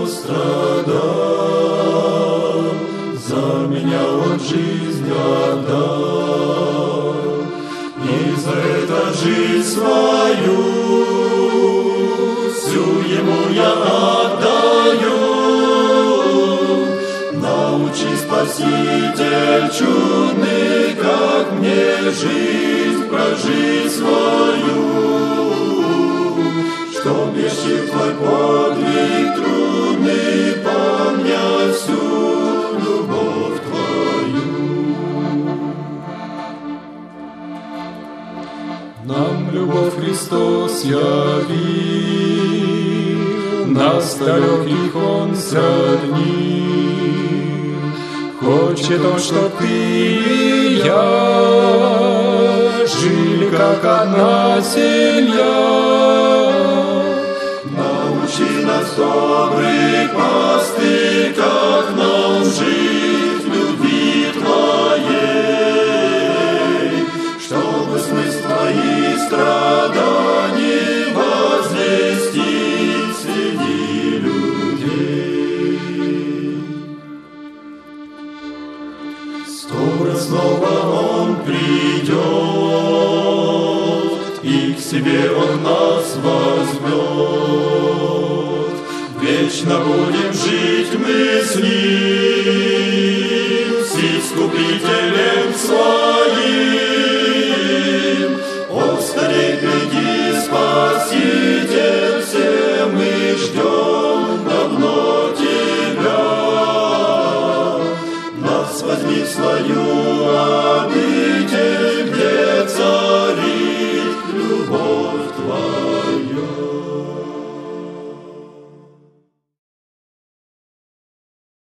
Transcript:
страдал, за меня Он жизнь отдал. И за это жизнь свою всю Ему я отдаю. Научи, Спаситель чудный, как мне жизнь прожить свою, чтоб еще Твой подвиг трудный помнять всю любовь Твою. Нам любовь Христос явил, нас далеких Он сроднил. Хочет Он, чтоб ты и я жили, как одна семья. Научи нас, добрый пастырь, как нам жить в любви Твоей, чтобы смысл Твоих страданий возвестить среди людей. Скоро снова Он придет, и к себе Он нас возьмет. Вечно будем жить мы с Ним, с Искупителем Своим. О, скорей приди, Спаситель, все мы ждем давно Тебя. Нас возьми в свою